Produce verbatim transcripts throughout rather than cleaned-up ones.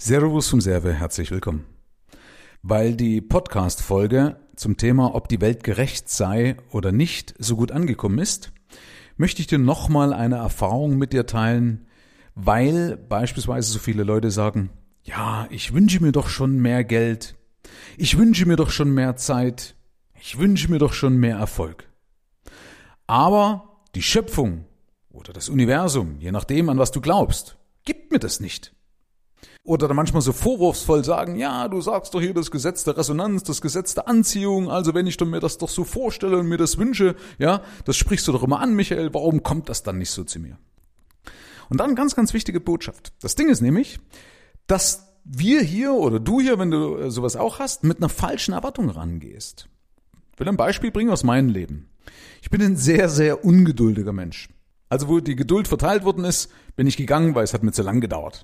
Servus vom Serve, herzlich willkommen. Weil die Podcast-Folge zum Thema, ob die Welt gerecht sei oder nicht, so gut angekommen ist, möchte ich dir nochmal eine Erfahrung mit dir teilen, weil beispielsweise so viele Leute sagen, ja, ich wünsche mir doch schon mehr Geld, ich wünsche mir doch schon mehr Zeit, ich wünsche mir doch schon mehr Erfolg. Aber die Schöpfung oder das Universum, je nachdem, an was du glaubst, gibt mir das nicht. Oder dann manchmal so vorwurfsvoll sagen, ja, du sagst doch hier das Gesetz der Resonanz, das Gesetz der Anziehung, also wenn ich mir das doch so vorstelle und mir das wünsche, ja, das sprichst du doch immer an, Michael, warum kommt das dann nicht so zu mir? Und dann ganz, ganz wichtige Botschaft. Das Ding ist nämlich, dass wir hier oder du hier, wenn du sowas auch hast, mit einer falschen Erwartung rangehst. Ich will ein Beispiel bringen aus meinem Leben. Ich bin ein sehr, sehr ungeduldiger Mensch. Also wo die Geduld verteilt worden ist, bin ich gegangen, weil es hat mir zu lang gedauert.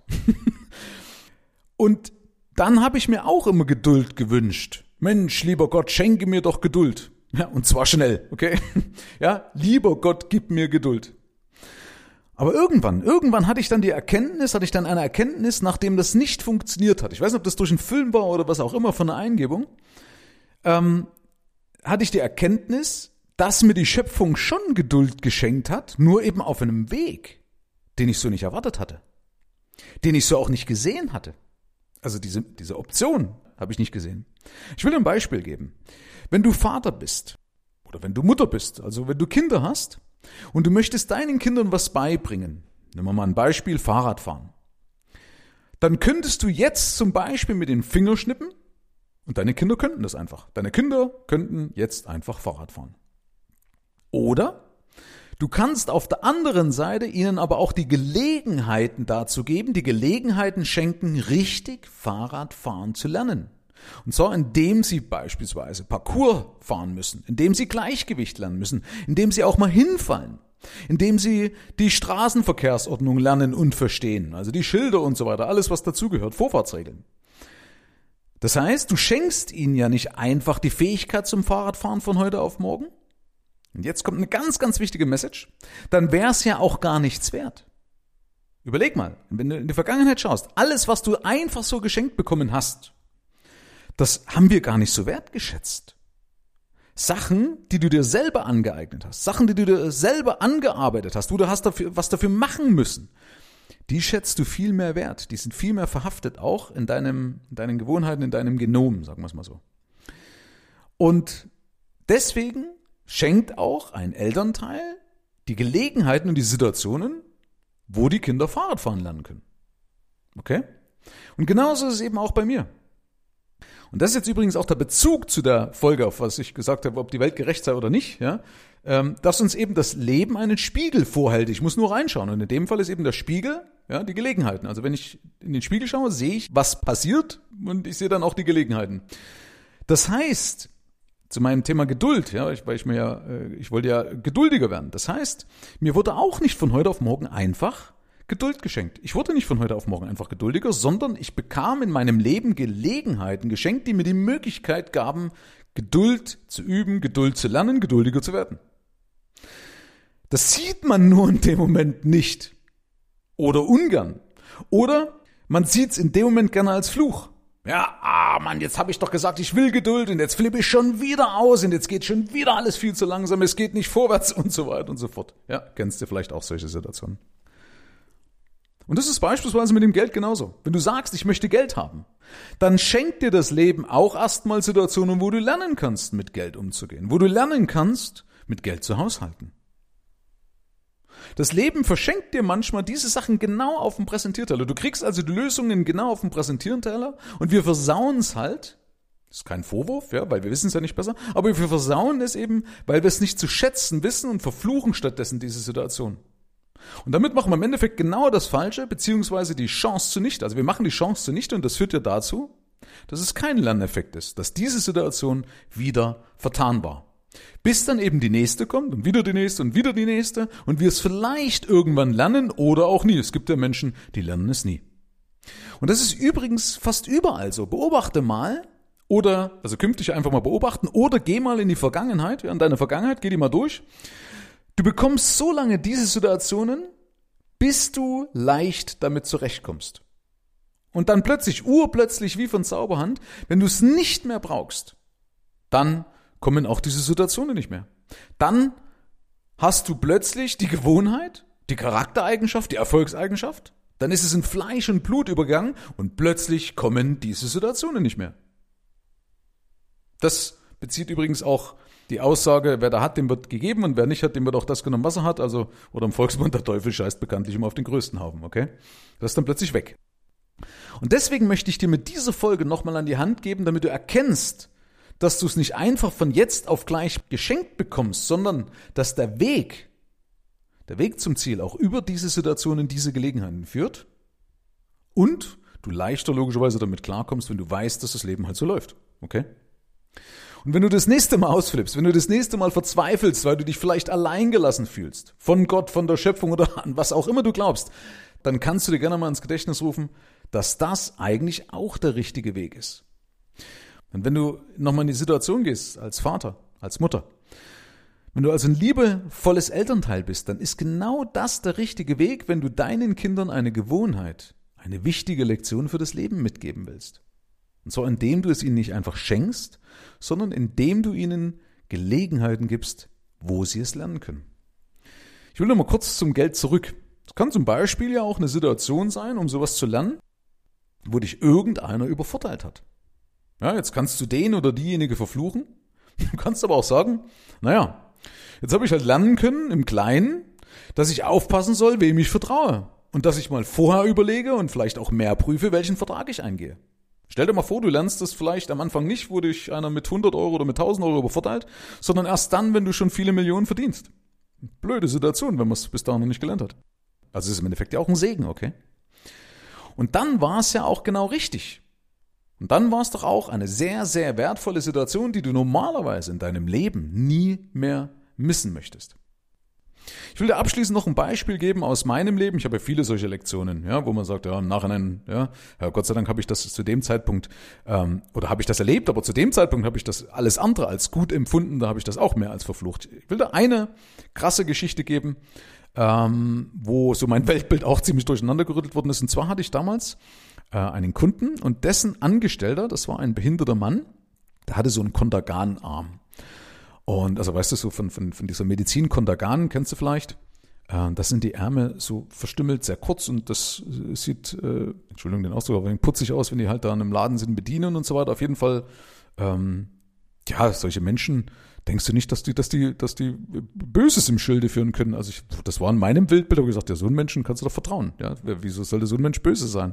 Und dann habe ich mir auch immer Geduld gewünscht. Mensch, lieber Gott, schenke mir doch Geduld. Ja, und zwar schnell, okay? Ja, lieber Gott, gib mir Geduld. Aber irgendwann, irgendwann hatte ich dann die Erkenntnis, hatte ich dann eine Erkenntnis, nachdem das nicht funktioniert hat. Ich weiß nicht, ob das durch einen Film war oder was auch immer von einer Eingebung. Ähm, hatte ich die Erkenntnis, dass mir die Schöpfung schon Geduld geschenkt hat, nur eben auf einem Weg, den ich so nicht erwartet hatte. Den ich so auch nicht gesehen hatte. Also diese, diese Option habe ich nicht gesehen. Ich will ein Beispiel geben. Wenn du Vater bist oder wenn du Mutter bist, also wenn du Kinder hast und du möchtest deinen Kindern was beibringen, nehmen wir mal ein Beispiel, Fahrradfahren, dann könntest du jetzt zum Beispiel mit den Fingern schnippen und deine Kinder könnten das einfach. Deine Kinder könnten jetzt einfach Fahrrad fahren. Oder du kannst auf der anderen Seite ihnen aber auch die Gelegenheiten dazu geben, die Gelegenheiten schenken, richtig Fahrradfahren zu lernen. Und zwar indem sie beispielsweise Parcours fahren müssen, indem sie Gleichgewicht lernen müssen, indem sie auch mal hinfallen, indem sie die Straßenverkehrsordnung lernen und verstehen, also die Schilder und so weiter, alles was dazugehört, Vorfahrtsregeln. Das heißt, du schenkst ihnen ja nicht einfach die Fähigkeit zum Fahrradfahren von heute auf morgen. Und jetzt kommt eine ganz, ganz wichtige Message. Dann wäre es ja auch gar nichts wert. Überleg mal, wenn du in die Vergangenheit schaust, alles, was du einfach so geschenkt bekommen hast, das haben wir gar nicht so wertgeschätzt. Sachen, die du dir selber angeeignet hast, Sachen, die du dir selber angearbeitet hast, wo du hast dafür, was dafür machen müssen, die schätzt du viel mehr wert. Die sind viel mehr verhaftet, auch in deinem, in deinen Gewohnheiten, in deinem Genom, sagen wir es mal so. Und deswegen schenkt auch ein Elternteil die Gelegenheiten und die Situationen, wo die Kinder Fahrrad fahren lernen können. Okay? Und genauso ist es eben auch bei mir. Und das ist jetzt übrigens auch der Bezug zu der Folge, auf was ich gesagt habe, ob die Welt gerecht sei oder nicht, ja, ähm, dass uns eben das Leben einen Spiegel vorhält. Ich muss nur reinschauen. Und in dem Fall ist eben der Spiegel, ja, die Gelegenheiten. Also wenn ich in den Spiegel schaue, sehe ich, was passiert und ich sehe dann auch die Gelegenheiten. Das heißt, zu meinem Thema Geduld, ja, ich, weil ich mir ja, ich wollte ja geduldiger werden. Das heißt, mir wurde auch nicht von heute auf morgen einfach Geduld geschenkt. Ich wurde nicht von heute auf morgen einfach geduldiger, sondern ich bekam in meinem Leben Gelegenheiten geschenkt, die mir die Möglichkeit gaben, Geduld zu üben, Geduld zu lernen, geduldiger zu werden. Das sieht man nur in dem Moment nicht. Oder ungern. Oder man sieht es in dem Moment gerne als Fluch. Ja, ah Mann, jetzt habe ich doch gesagt, ich will Geduld und jetzt flippe ich schon wieder aus und jetzt geht schon wieder alles viel zu langsam, es geht nicht vorwärts und so weiter und so fort. Ja, kennst du vielleicht auch solche Situationen. Und das ist beispielsweise mit dem Geld genauso. Wenn du sagst, ich möchte Geld haben, dann schenkt dir das Leben auch erstmal Situationen, wo du lernen kannst, mit Geld umzugehen, wo du lernen kannst, mit Geld zu haushalten. Das Leben verschenkt dir manchmal diese Sachen genau auf dem Präsentierteller. Du kriegst also die Lösungen genau auf dem Präsentierteller und wir versauen es halt. Das ist kein Vorwurf, ja, weil wir wissen es ja nicht besser, aber wir versauen es eben, weil wir es nicht zu schätzen wissen und verfluchen stattdessen diese Situation. Und damit machen wir im Endeffekt genau das Falsche, beziehungsweise die Chance zunichte. Also wir machen die Chance zunichte und das führt ja dazu, dass es kein Lerneffekt ist, dass diese Situation wieder vertan war. Bis dann eben die nächste kommt und wieder die nächste und wieder die nächste und wir es vielleicht irgendwann lernen oder auch nie. Es gibt ja Menschen, die lernen es nie. Und das ist übrigens fast überall so. Beobachte mal oder, also künftig einfach mal beobachten oder geh mal in die Vergangenheit, ja, in deine Vergangenheit, geh die mal durch. Du bekommst so lange diese Situationen, bis du leicht damit zurechtkommst. Und dann plötzlich, urplötzlich wie von Zauberhand, wenn du es nicht mehr brauchst, dann kommen auch diese Situationen nicht mehr. Dann hast du plötzlich die Gewohnheit, die Charaktereigenschaft, die Erfolgseigenschaft, dann ist es in Fleisch und Blut übergegangen und plötzlich kommen diese Situationen nicht mehr. Das bezieht übrigens auch die Aussage, wer da hat, dem wird gegeben und wer nicht hat, dem wird auch das genommen, was er hat. Also, oder im Volksmund, der Teufel scheißt bekanntlich immer auf den größten Haufen, okay? Das ist dann plötzlich weg. Und deswegen möchte ich dir mit dieser Folge nochmal an die Hand geben, damit du erkennst, dass du es nicht einfach von jetzt auf gleich geschenkt bekommst, sondern dass der Weg, der Weg zum Ziel auch über diese Situationen, diese Gelegenheiten führt und du leichter logischerweise damit klarkommst, wenn du weißt, dass das Leben halt so läuft, okay? Und wenn du das nächste Mal ausflippst, wenn du das nächste Mal verzweifelst, weil du dich vielleicht alleingelassen fühlst, von Gott, von der Schöpfung oder an was auch immer du glaubst, dann kannst du dir gerne mal ins Gedächtnis rufen, dass das eigentlich auch der richtige Weg ist. Und wenn du nochmal in die Situation gehst, als Vater, als Mutter, wenn du also ein liebevolles Elternteil bist, dann ist genau das der richtige Weg, wenn du deinen Kindern eine Gewohnheit, eine wichtige Lektion für das Leben mitgeben willst. Und zwar indem du es ihnen nicht einfach schenkst, sondern indem du ihnen Gelegenheiten gibst, wo sie es lernen können. Ich will noch mal kurz zum Geld zurück. Es kann zum Beispiel ja auch eine Situation sein, um sowas zu lernen, wo dich irgendeiner übervorteilt hat. Ja, jetzt kannst du den oder diejenige verfluchen. Du kannst aber auch sagen, naja, jetzt habe ich halt lernen können im Kleinen, dass ich aufpassen soll, wem ich vertraue. Und dass ich mal vorher überlege und vielleicht auch mehr prüfe, welchen Vertrag ich eingehe. Stell dir mal vor, du lernst das vielleicht am Anfang nicht, wo dich einer mit hundert Euro oder mit tausend Euro übervorteilt, sondern erst dann, wenn du schon viele Millionen verdienst. Blöde Situation, wenn man es bis dahin noch nicht gelernt hat. Also es ist im Endeffekt ja auch ein Segen, okay? Und dann war es ja auch genau richtig. Und dann war es doch auch eine sehr, sehr wertvolle Situation, die du normalerweise in deinem Leben nie mehr missen möchtest. Ich will dir abschließend noch ein Beispiel geben aus meinem Leben. Ich habe ja viele solche Lektionen, ja, wo man sagt, ja, im Nachhinein, ja, ja Gott sei Dank habe ich das zu dem Zeitpunkt, ähm, oder habe ich das erlebt, aber zu dem Zeitpunkt habe ich das alles andere als gut empfunden, da habe ich das auch mehr als verflucht. Ich will dir eine krasse Geschichte geben, ähm, wo so mein Weltbild auch ziemlich durcheinander gerüttelt worden ist. Und zwar hatte ich damals äh, einen Kunden und dessen Angestellter, das war ein behinderter Mann, der hatte so einen Kontergan-Arm. Und also weißt du, so von, von, von dieser Medizin Kontergan, kennst du vielleicht? Äh, das sind die Ärmel so verstümmelt, sehr kurz und das sieht, äh, Entschuldigung den Ausdruck, aber putzig aus, wenn die halt da in einem Laden sind, bedienen und so weiter. Auf jeden Fall, ähm, ja, solche Menschen, denkst du nicht, dass die, dass die, dass die Böses im Schilde führen können? Also ich, das war in meinem Weltbild, habe ich gesagt, ja, so einen Menschen kannst du doch vertrauen. Ja, wieso sollte so ein Mensch böse sein?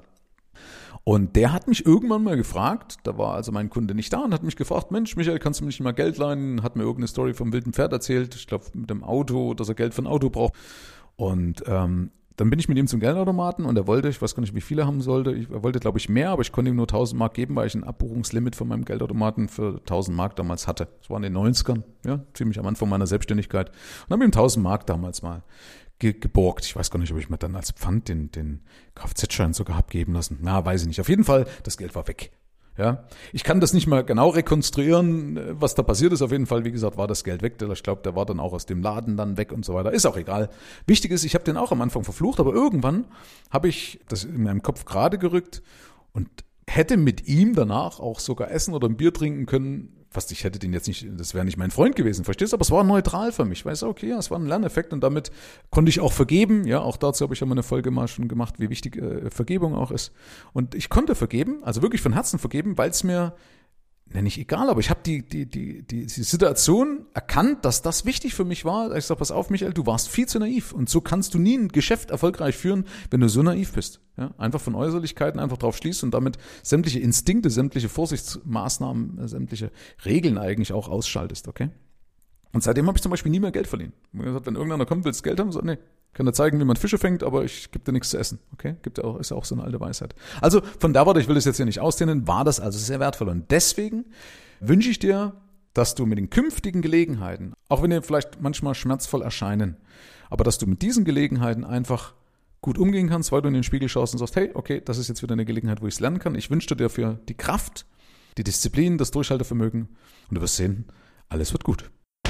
Und der hat mich irgendwann mal gefragt, da war also mein Kunde nicht da und hat mich gefragt, Mensch, Michael, kannst du mir nicht mal Geld leihen? Hat mir irgendeine Story vom wilden Pferd erzählt, ich glaube mit dem Auto, dass er Geld für ein Auto braucht. Und ähm, dann bin ich mit ihm zum Geldautomaten und er wollte, ich weiß gar nicht, wie viel er haben sollte, ich, er wollte glaube ich mehr, aber ich konnte ihm nur tausend Mark geben, weil ich ein Abbuchungslimit von meinem Geldautomaten für tausend Mark damals hatte. Das war in den neunzigern, ja, ziemlich am Anfang meiner Selbstständigkeit. Und habe ihm tausend Mark damals mal geborgt. Ich weiß gar nicht, ob ich mir dann als Pfand den, den Kfz-Schein sogar hab geben lassen. Na, weiß ich nicht. Auf jeden Fall, das Geld war weg. Ja, ich kann das nicht mal genau rekonstruieren, was da passiert ist. Auf jeden Fall, wie gesagt, war das Geld weg. Ich glaube, der war dann auch aus dem Laden dann weg und so weiter. Ist auch egal. Wichtig ist, ich habe den auch am Anfang verflucht, aber irgendwann habe ich das in meinem Kopf gerade gerückt und hätte mit ihm danach auch sogar essen oder ein Bier trinken können. Fast, ich hätte den jetzt nicht, das wäre nicht mein Freund gewesen, verstehst du? Aber es war neutral für mich. Weißt du, okay, ja, es war ein Lerneffekt und damit konnte ich auch vergeben. Ja, auch dazu habe ich ja mal eine Folge mal schon gemacht, wie wichtig äh, Vergebung auch ist. Und ich konnte vergeben, also wirklich von Herzen vergeben, weil es mir, ne, nicht egal, aber ich habe die, die, die, die, die Situation erkannt, dass das wichtig für mich war. Ich sage, pass auf, Michael, du warst viel zu naiv und so kannst du nie ein Geschäft erfolgreich führen, wenn du so naiv bist. Ja, einfach von Äußerlichkeiten einfach drauf schließt und damit sämtliche Instinkte, sämtliche Vorsichtsmaßnahmen, sämtliche Regeln eigentlich auch ausschaltest, okay? Und seitdem habe ich zum Beispiel nie mehr Geld verliehen. Ich habe gesagt, wenn irgendeiner kommt, willst du Geld haben? So, nee, kann dir zeigen, wie man Fische fängt, aber ich gebe dir nichts zu essen, okay? Gibt ja auch, ist ja auch so eine alte Weisheit. Also von der Warte, ich will das jetzt hier nicht ausdehnen, war das also sehr wertvoll. Und deswegen wünsche ich dir, dass du mit den künftigen Gelegenheiten, auch wenn die vielleicht manchmal schmerzvoll erscheinen, aber dass du mit diesen Gelegenheiten einfach gut umgehen kannst, weil du in den Spiegel schaust und sagst, hey, okay, das ist jetzt wieder eine Gelegenheit, wo ich es lernen kann. Ich wünsche dir dafür die Kraft, die Disziplin, das Durchhaltevermögen und du wirst sehen, alles wird gut.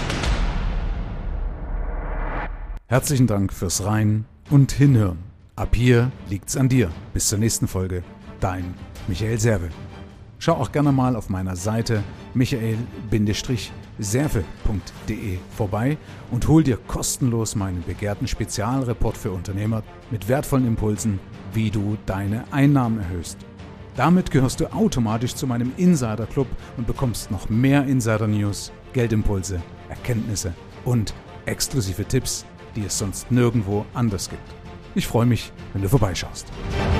Herzlichen Dank fürs Rein und Hinhören. Ab hier liegt's an dir. Bis zur nächsten Folge. dein Michael Serve. Schau auch gerne mal auf meiner Seite michael serve punkt de vorbei und hol dir kostenlos meinen begehrten Spezialreport für Unternehmer mit wertvollen Impulsen, wie du deine Einnahmen erhöhst. Damit gehörst du automatisch zu meinem Insider-Club und bekommst noch mehr Insider-News, Geldimpulse, Erkenntnisse und exklusive Tipps, die es sonst nirgendwo anders gibt. Ich freue mich, wenn du vorbeischaust.